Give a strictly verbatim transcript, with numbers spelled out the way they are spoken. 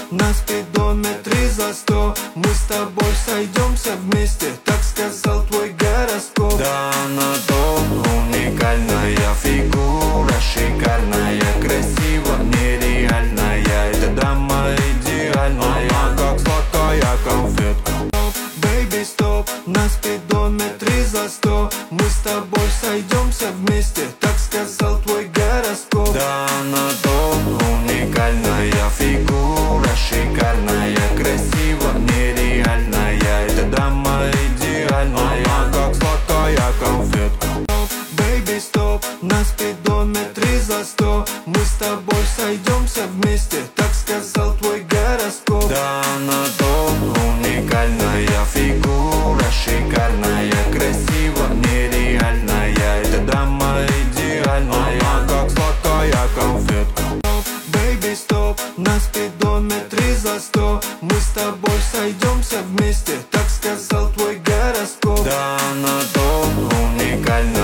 на спидометре за сто. Мы с тобой сойдемся вместе, так сказал твой гороскоп. Да, она то уникальная фигура, шикарная, красиво, нереальная. Эта дама идеальная, как сладкая конфетка. Бэйби, стоп, на спидометре за сто. Мы с тобой сойдемся вместе, так сказал твой гороскоп. Да, она то уникальная фигура, шикарная, красиво, нереальная. Эта дама идеальная, как сладкая конфетка. Бэйби, стоп, на спидометре за сто. Мы с тобой сойдемся вместе, так сказал твой гороскоп. Да, она то уникальная фигура, шикарная, красиво, нереальная. Эта дама идеальная, как сладкая конфетка. Бэйби, стоп, на спидометре за сто. Мы с тобой сойдемся вместе, так сказал твой гороскоп. Да, она то уникальная